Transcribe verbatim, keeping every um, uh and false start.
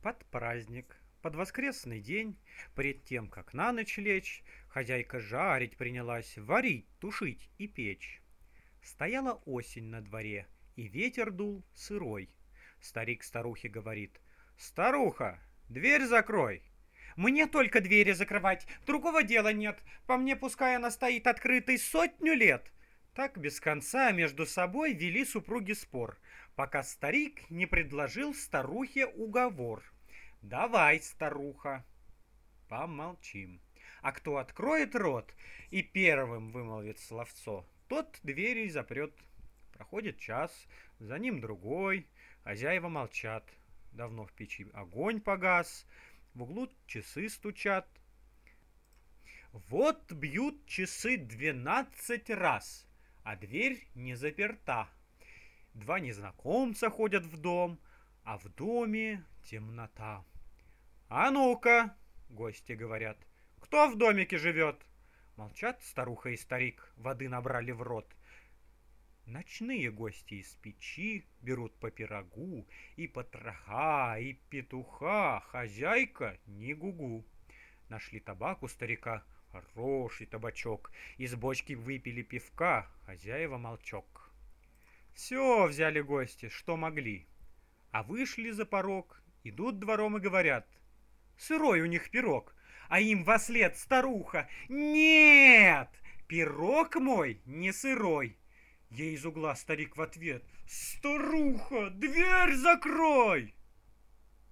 Под праздник, под воскресный день, пред тем, как на ночь лечь, хозяйка жарить принялась, варить, тушить и печь. Стояла осень на дворе, и ветер дул сырой. Старик старухе говорит: «Старуха, дверь закрой!» «Мне только двери закрывать, другого дела нет. По мне пускай она стоит открытой сотню лет». Так без конца между собой вели супруги спор, пока старик не предложил старухе уговор. «Давай, старуха, помолчим. А кто откроет рот и первым вымолвит словцо, тот двери запрет». Проходит час, за ним другой, хозяева молчат. Давно в печи огонь погас, в углу часы стучат. Вот бьют часы двенадцать раз, а дверь не заперта. Два незнакомца ходят в дом, а в доме темнота. «А ну-ка!» — гости говорят. «Кто в домике живет?» Молчат старуха и старик, воды набрали в рот. Ночные гости из печи берут по пирогу, и потроха, и петуха, хозяйка не гугу. Нашли табак у старика, хороший табачок, из бочки выпили пивка, хозяева молчок. Все взяли гости, что могли, а вышли за порог, идут двором и говорят: «Сырой у них пирог», а им вослед старуха: «Нет, пирог мой не сырой». Ей из угла старик в ответ: «Старуха, дверь закрой!»